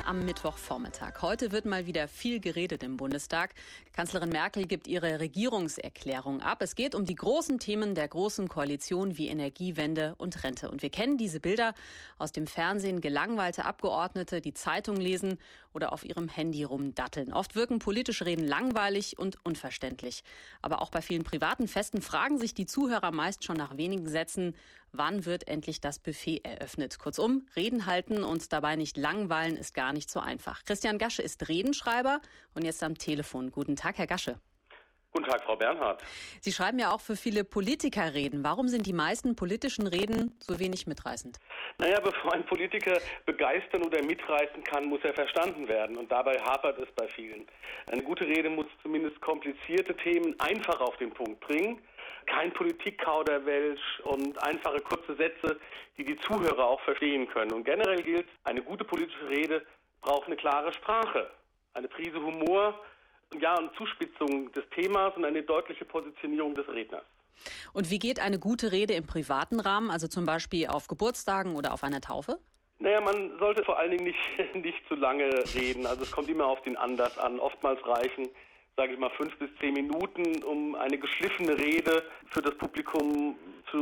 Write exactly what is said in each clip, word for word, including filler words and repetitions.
am Mittwochvormittag. Heute wird mal wieder viel geredet im Bundestag. Kanzlerin Merkel gibt ihre Regierungserklärung ab. Es geht um die großen Themen der Großen Koalition wie Energiewende und Rente. Und wir kennen diese Bilder aus dem Fernsehen. Gelangweilte Abgeordnete, die Zeitung lesen oder auf ihrem Handy rumdatteln. Oft wirken politische Reden langweilig und unverständlich. Aber auch bei vielen privaten Festen fragen sich die Zuhörer meist schon nach wenigen Sätzen, wann wird endlich das Buffet eröffnet? Kurzum, Reden halten und dabei nicht langweilen ist gar nicht so einfach. Christian Gasche ist Redenschreiber und jetzt am Telefon. Guten Tag, Herr Gasche. Guten Tag, Frau Bernhard. Sie schreiben ja auch für viele Politiker Reden. Warum sind die meisten politischen Reden so wenig mitreißend? Naja, bevor ein Politiker begeistern oder mitreißen kann, muss er verstanden werden. Und dabei hapert es bei vielen. Eine gute Rede muss zumindest komplizierte Themen einfach auf den Punkt bringen. Kein Politikkauderwelsch und einfache kurze Sätze, die die Zuhörer auch verstehen können. Und generell gilt, eine gute politische Rede braucht eine klare Sprache, eine Prise Humor, ja, und Zuspitzung des Themas und eine deutliche Positionierung des Redners. Und wie geht eine gute Rede im privaten Rahmen, also zum Beispiel auf Geburtstagen oder auf einer Taufe? Naja, man sollte vor allen Dingen nicht, nicht zu lange reden. Also es kommt immer auf den Anlass an. Oftmals reichen, sage ich mal, fünf bis zehn Minuten, um eine geschliffene Rede für das Publikum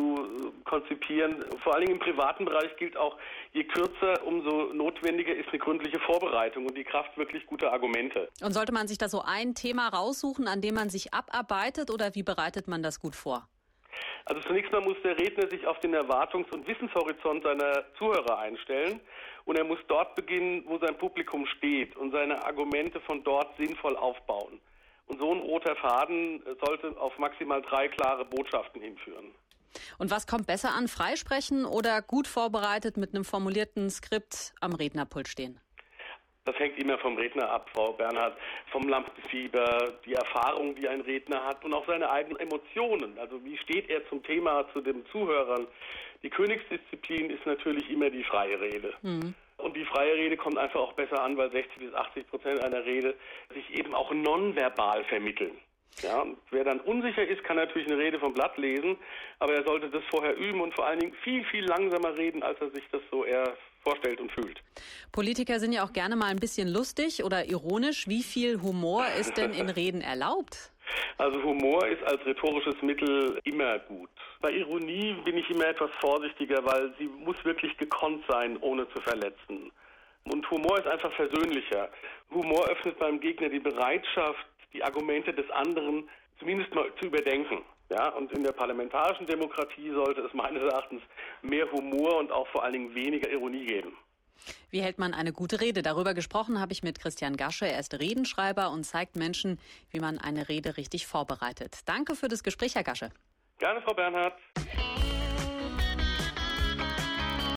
zu konzipieren. Vor allen Dingen im privaten Bereich gilt auch, je kürzer, umso notwendiger ist eine gründliche Vorbereitung und die Kraft wirklich guter Argumente. Und sollte man sich da so ein Thema raussuchen, an dem man sich abarbeitet, oder wie bereitet man das gut vor? Also zunächst mal muss der Redner sich auf den Erwartungs- und Wissenshorizont seiner Zuhörer einstellen und er muss dort beginnen, wo sein Publikum steht und seine Argumente von dort sinnvoll aufbauen. Und so ein roter Faden sollte auf maximal drei klare Botschaften hinführen. Und was kommt besser an, freisprechen oder gut vorbereitet mit einem formulierten Skript am Rednerpult stehen? Das hängt immer vom Redner ab, Frau Bernhard, vom Lampenfieber, die Erfahrung, die ein Redner hat und auch seine eigenen Emotionen. Also wie steht er zum Thema, zu den Zuhörern? Die Königsdisziplin ist natürlich immer die freie Rede. Mhm. Und die freie Rede kommt einfach auch besser an, weil sechzig bis achtzig Prozent einer Rede sich eben auch nonverbal vermitteln. Ja, wer dann unsicher ist, kann natürlich eine Rede vom Blatt lesen, aber er sollte das vorher üben und vor allen Dingen viel, viel langsamer reden, als er sich das so eher vorstellt und fühlt. Politiker sind ja auch gerne mal ein bisschen lustig oder ironisch. Wie viel Humor ist denn in Reden erlaubt? Also Humor ist als rhetorisches Mittel immer gut. Bei Ironie bin ich immer etwas vorsichtiger, weil sie muss wirklich gekonnt sein, ohne zu verletzen. Und Humor ist einfach versöhnlicher. Humor öffnet beim Gegner die Bereitschaft, die Argumente des anderen zumindest mal zu überdenken. Ja, und in der parlamentarischen Demokratie sollte es meines Erachtens mehr Humor und auch vor allen Dingen weniger Ironie geben. Wie hält man eine gute Rede? Darüber gesprochen habe ich mit Christian Gasche. Er ist Redenschreiber und zeigt Menschen, wie man eine Rede richtig vorbereitet. Danke für das Gespräch, Herr Gasche. Gerne, Frau Bernhard.